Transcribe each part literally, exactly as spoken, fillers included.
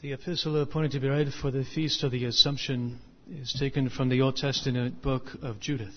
The epistle appointed to be read for the Feast of the Assumption is taken from the Old Testament book of Judith.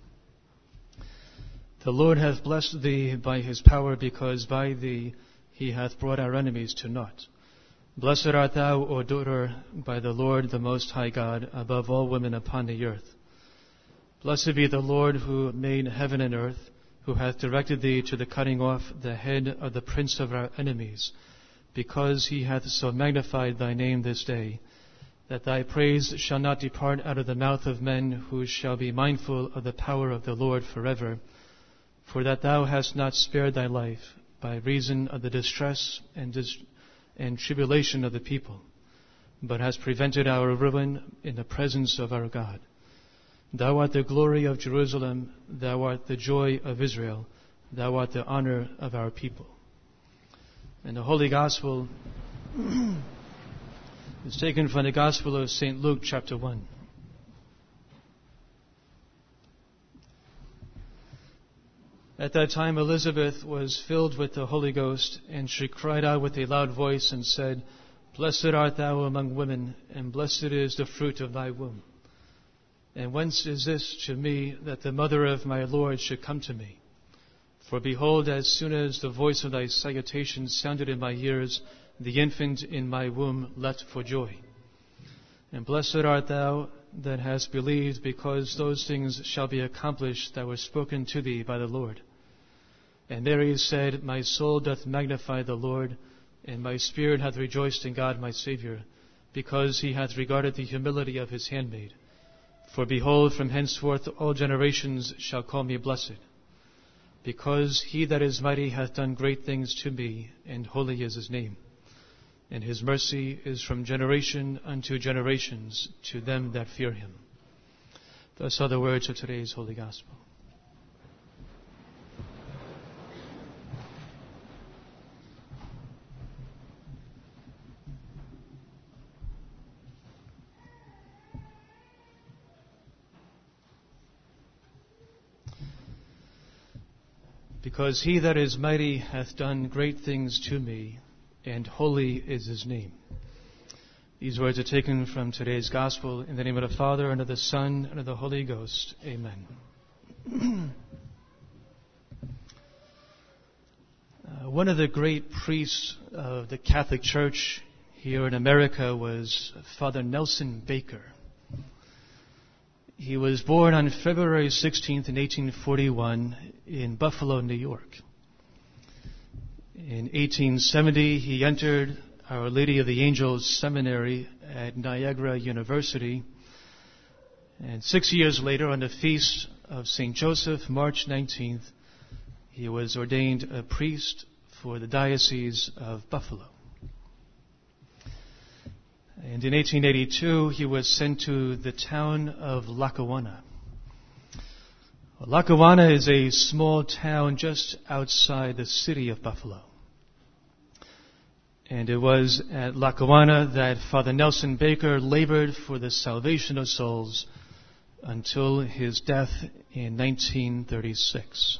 The Lord hath blessed thee by his power, because by thee he hath brought our enemies to naught. Blessed art thou, O daughter, by the Lord the Most High God, above all women upon the earth. Blessed be the Lord who made heaven and earth, who hath directed thee to the cutting off the head of the prince of our enemies, because he hath so magnified thy name this day, that thy praise shall not depart out of the mouth of men, who shall be mindful of the power of the Lord forever. For that thou hast not spared thy life by reason of the distress and, dis- and tribulation of the people, but hast prevented our ruin in the presence of our God. Thou art the glory of Jerusalem, thou art the joy of Israel, thou art the honor of our people. And the Holy Gospel is taken from the Gospel of Saint Luke, chapter one. At that time Elizabeth was filled with the Holy Ghost, and she cried out with a loud voice and said, Blessed art thou among women, and blessed is the fruit of thy womb. And whence is this to me, that the mother of my Lord should come to me? For behold, as soon as the voice of thy salutation sounded in my ears, the infant in my womb leapt for joy. And blessed art thou that hast believed, because those things shall be accomplished that were spoken to thee by the Lord. And Mary said, My soul doth magnify the Lord, and my spirit hath rejoiced in God my Saviour, because he hath regarded the humility of his handmaid. For behold, from henceforth all generations shall call me blessed. Because he that is mighty hath done great things to me, and holy is his name. And his mercy is from generation unto generations to them that fear him. Thus are the words of today's Holy Gospel. Because he that is mighty hath done great things to me, and holy is his name. These words are taken from today's Gospel. In the name of the Father, and of the Son, and of the Holy Ghost. Amen. uh, one of the great priests of the Catholic Church here in America was Father Nelson Baker. He was born on February sixteenth in eighteen forty-one in Buffalo, New York. In eighteen seventy, he entered Our Lady of the Angels Seminary at Niagara University. And six years later, on the feast of Saint Joseph, March nineteenth, he was ordained a priest for the Diocese of Buffalo. And in eighteen eighty-two, he was sent to the town of Lackawanna. Lackawanna is a small town just outside the city of Buffalo. And it was at Lackawanna that Father Nelson Baker labored for the salvation of souls until his death in nineteen thirty-six.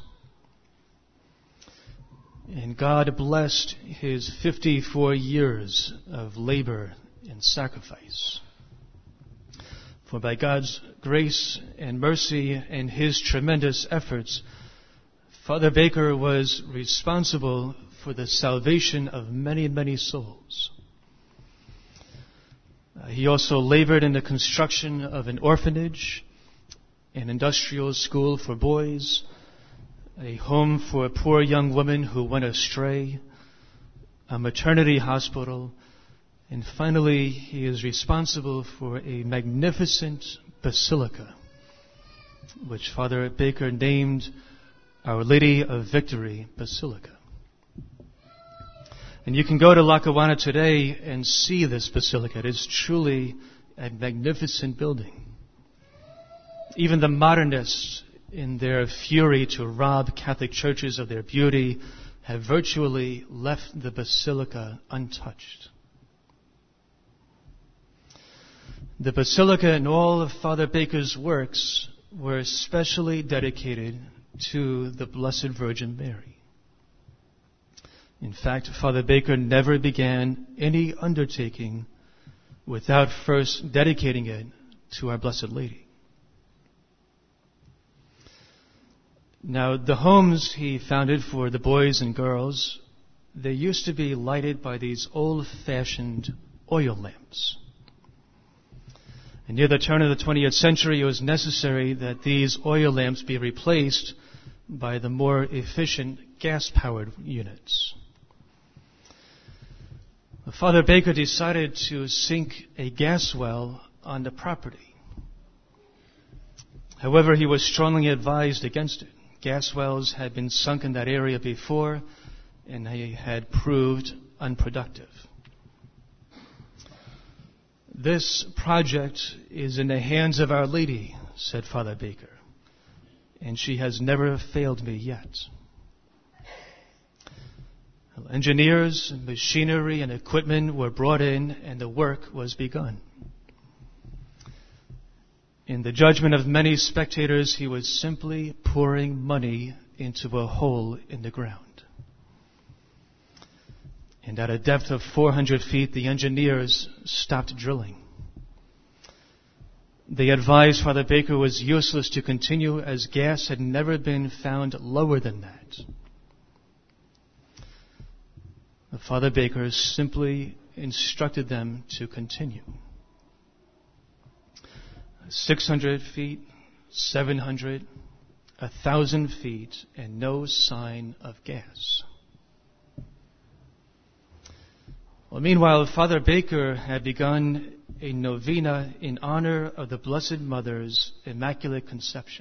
And God blessed his fifty-four years of labor and sacrifice. For by God's grace and mercy and his tremendous efforts, Father Baker was responsible for the salvation of many, many souls. Uh, he also labored in the construction of an orphanage, an industrial school for boys, a home for poor young women who went astray, a maternity hospital, and finally, he is responsible for a magnificent basilica, which Father Baker named Our Lady of Victory Basilica. And you can go to Lackawanna today and see this basilica. It is truly a magnificent building. Even the modernists, in their fury to rob Catholic churches of their beauty, have virtually left the basilica untouched. The basilica and all of Father Baker's works were especially dedicated to the Blessed Virgin Mary. In fact, Father Baker never began any undertaking without first dedicating it to Our Blessed Lady. Now, the homes he founded for the boys and girls, they used to be lighted by these old-fashioned oil lamps. And near the turn of the twentieth century, it was necessary that these oil lamps be replaced by the more efficient gas-powered units. Father Baker decided to sink a gas well on the property. However, he was strongly advised against it. Gas wells had been sunk in that area before, and they had proved unproductive. This project is in the hands of Our Lady, said Father Baker, and she has never failed me yet. Engineers, machinery, and equipment were brought in, and the work was begun. In the judgment of many spectators, he was simply pouring money into a hole in the ground. And at a depth of four hundred feet, the engineers stopped drilling. They advised Father Baker it was useless to continue, as gas had never been found lower than that. Father Baker simply instructed them to continue. six hundred feet, seven hundred, a thousand feet, and no sign of gas. Well, meanwhile, Father Baker had begun a novena in honor of the Blessed Mother's Immaculate Conception.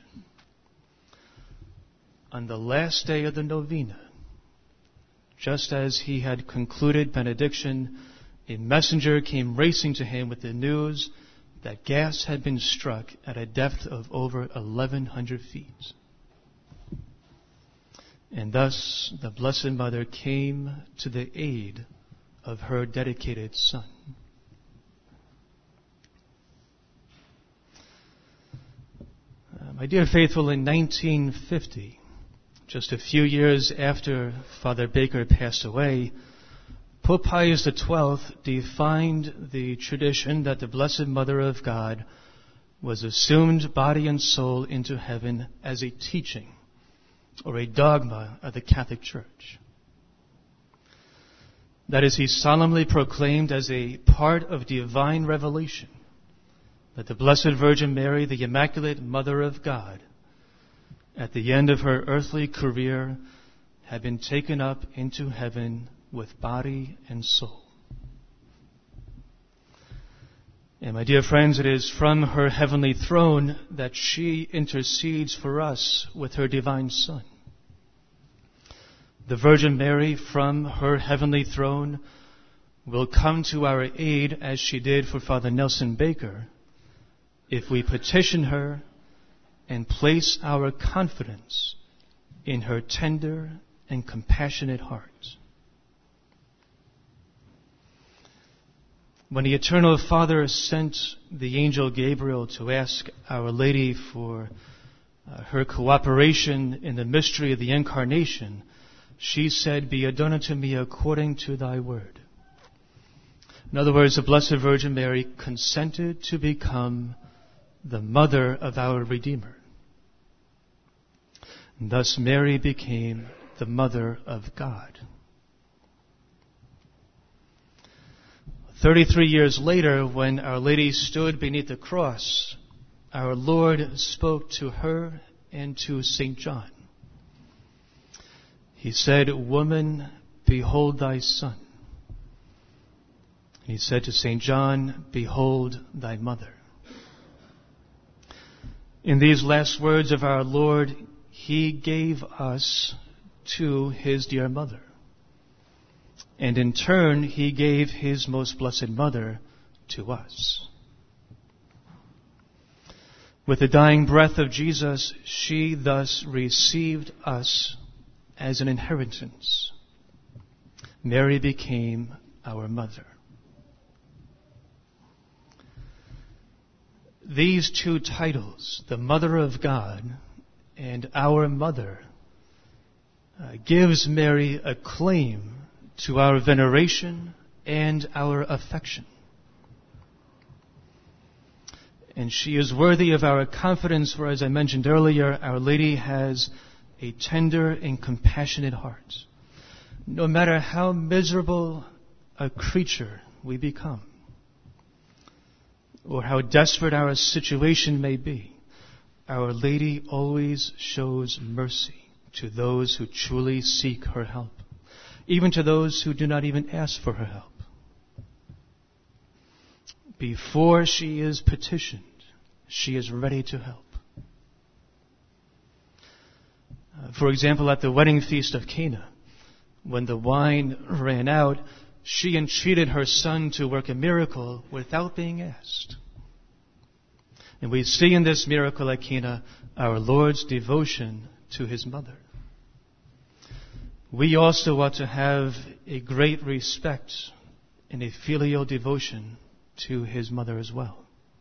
On the last day of the novena, just as he had concluded benediction, a messenger came racing to him with the news that gas had been struck at a depth of over eleven hundred feet. And thus the Blessed Mother came to the aid of her dedicated Son. Uh, my dear faithful, in nineteen fifty, just a few years after Father Baker passed away, Pope Pius the twelfth defined the tradition that the Blessed Mother of God was assumed body and soul into heaven as a teaching or a dogma of the Catholic Church. That is, he solemnly proclaimed as a part of divine revelation that the Blessed Virgin Mary, the Immaculate Mother of God, at the end of her earthly career, had been taken up into heaven with body and soul. And my dear friends, it is from her heavenly throne that she intercedes for us with her divine Son. The Virgin Mary, from her heavenly throne, will come to our aid as she did for Father Nelson Baker if we petition her and place our confidence in her tender and compassionate heart. When the Eternal Father sent the angel Gabriel to ask Our Lady for uh, her cooperation in the mystery of the Incarnation, she said, "Be it done unto me according to thy word." In other words, the Blessed Virgin Mary consented to become the mother of our Redeemer. And thus Mary became the mother of God. Thirty-three years later, when Our Lady stood beneath the cross, our Lord spoke to her and to Saint John. He said, "Woman, behold thy son." And he said to Saint John, "Behold thy mother." In these last words of our Lord, he gave us to his dear mother. And in turn, he gave his most blessed mother to us. With the dying breath of Jesus, she thus received us as an inheritance. Mary became our mother. These two titles, the Mother of God and our Mother, uh, gives Mary a claim to our veneration and our affection. And she is worthy of our confidence, for as I mentioned earlier, Our Lady has a tender and compassionate heart. No matter how miserable a creature we become, or how desperate our situation may be, Our Lady always shows mercy to those who truly seek her help, even to those who do not even ask for her help. Before she is petitioned, she is ready to help. Uh, for example, at the wedding feast of Cana, when the wine ran out, she entreated her son to work a miracle without being asked. And we see in this miracle at Cana our Lord's devotion to his mother. We also ought to have a great respect and a filial devotion to his mother as well.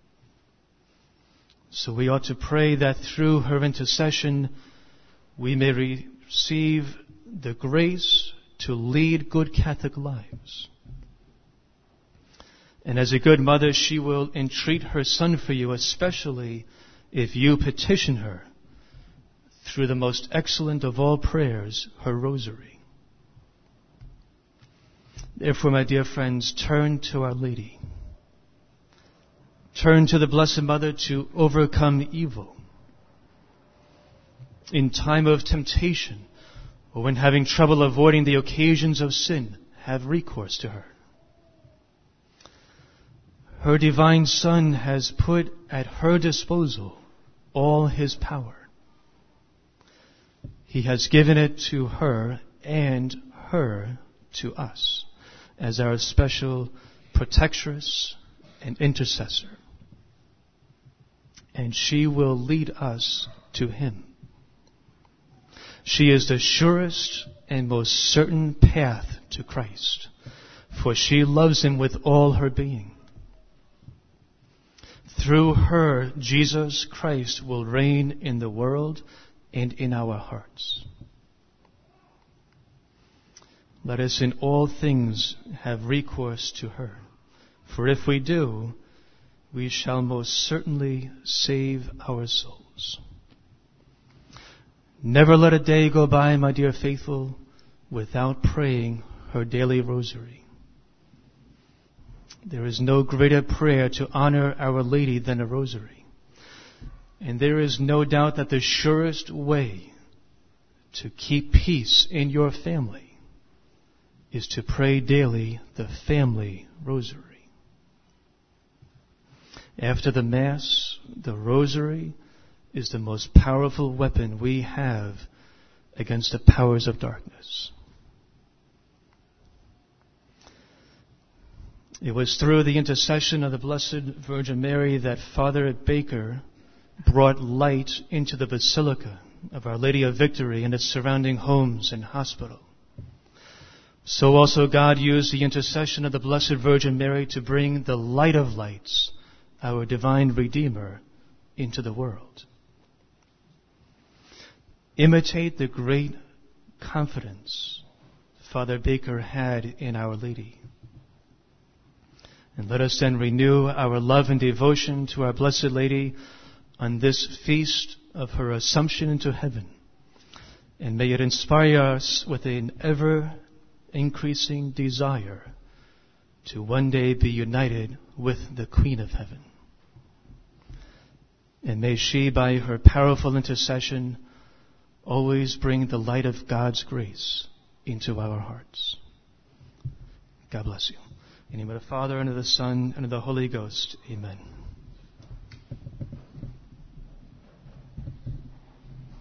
So we ought to pray that through her intercession we may receive the grace to lead good Catholic lives. And as a good mother, she will entreat her son for you, especially if you petition her through the most excellent of all prayers, her rosary. Therefore, my dear friends, turn to Our Lady. Turn to the Blessed Mother to overcome evil. In time of temptation, or when having trouble avoiding the occasions of sin, have recourse to her. Her divine Son has put at her disposal all his power. He has given it to her and her to us as our special protectress and intercessor. And she will lead us to him. She is the surest and most certain path to Christ, for she loves him with all her being. Through her, Jesus Christ will reign in the world and in our hearts. Let us in all things have recourse to her, for if we do, we shall most certainly save our souls. Never let a day go by, my dear faithful, without praying her daily rosary. There is no greater prayer to honor Our Lady than a rosary. And there is no doubt that the surest way to keep peace in your family is to pray daily the family rosary. After the Mass, the rosary is the most powerful weapon we have against the powers of darkness. It was through the intercession of the Blessed Virgin Mary that Father Baker brought light into the Basilica of Our Lady of Victory and its surrounding homes and hospital. So also God used the intercession of the Blessed Virgin Mary to bring the light of lights, our divine Redeemer, into the world. Imitate the great confidence Father Baker had in Our Lady. And let us then renew our love and devotion to our Blessed Lady on this feast of her Assumption into heaven. And may it inspire us with an ever-increasing desire to one day be united with the Queen of Heaven. And may she, by her powerful intercession, always bring the light of God's grace into our hearts. God bless you. In the name of the Father, and of the Son, and of the Holy Ghost. Amen.